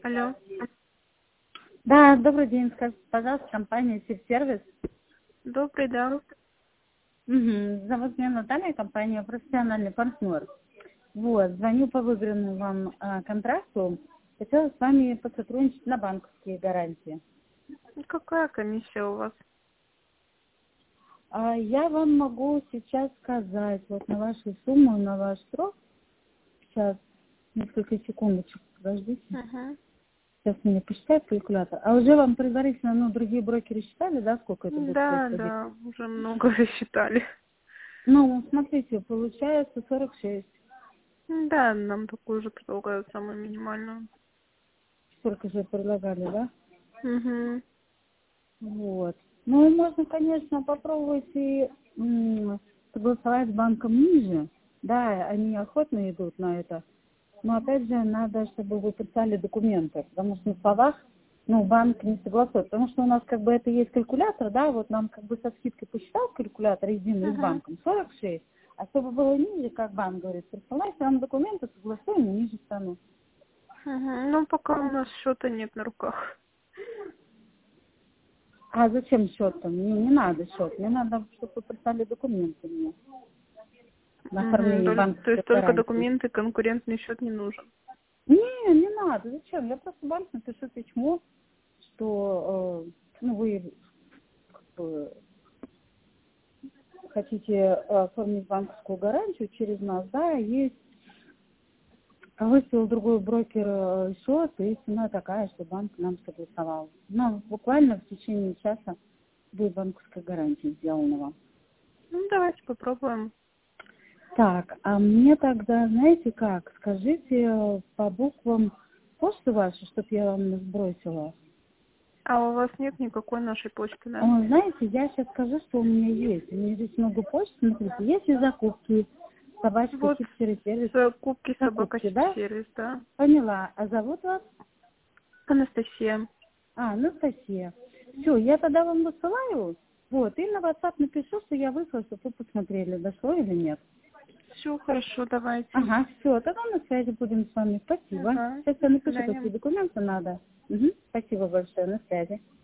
Алло. Да, добрый день. Скажите, пожалуйста, компания Сибсервис. Добрый, да. Зовут меня Наталья, компания «Профессиональный партнер». Вот, звоню по выигранному вам контракту. Хотела с вами посотрудничать на банковские гарантии. Какая комиссия у вас? Я вам могу сейчас сказать, вот на вашу сумму, на ваш срок. Сейчас, несколько секундочек, подождите. Угу. Сейчас мне посчитает калькулятор. А уже вам предварительно, другие брокеры считали, да, сколько это будет Да, происходить? да, уже много рассчитали. Смотрите, получается 46. Да, нам такую же предлагают, самую минимальную. Сколько же предлагали, да? Угу. Вот. Ну, и можно, конечно, попробовать и согласовать с банком ниже. Да, они охотно идут на это. Но, опять же, надо, чтобы вы писали документы. Потому что на словах, банк не согласует. Потому что у нас это есть калькулятор, да, вот нам со скидкой посчитал калькулятор единый с Угу. банком 46. А чтобы было ниже, как банк говорит, присылайте нам документы, согласуем и ниже стану. Угу. Ну, пока у нас счета нет на руках. А зачем счет-то? Мне не надо счет. Мне надо, чтобы вы прислали документы мне на Угу. оформление То банковской есть только гарантии. документы, конкурентный счет не нужен. Не надо. Зачем? Я просто банк напишу письмо, что вы бы хотите оформить банковскую гарантию через нас, да, есть выставил другой брокер счет, и цена такая, что банк нам согласовал. Буквально в течение часа будет банковская гарантия сделана вам. Ну, давайте попробуем. Так, а мне тогда, знаете как, скажите по буквам почту вашу, чтобы я вам сбросила. А у вас нет никакой нашей почты, да? Знаете, я сейчас скажу, что у меня есть. У меня здесь много почт, смотрите, есть и закупки, собачка, Вот сервис, закупки собака закупки, да? сервис, да. Поняла. А зовут вас? Анастасия. Анастасия. Все, я тогда вам высылаю, вот, и на WhatsApp напишу, что я выслала, чтобы вы посмотрели, дошло или нет. Все хорошо, давайте. Ага, все, тогда на связи будем с вами. Спасибо. Ага, Сейчас я до напишу, свидания. какие документы надо. Спасибо большое, на связи.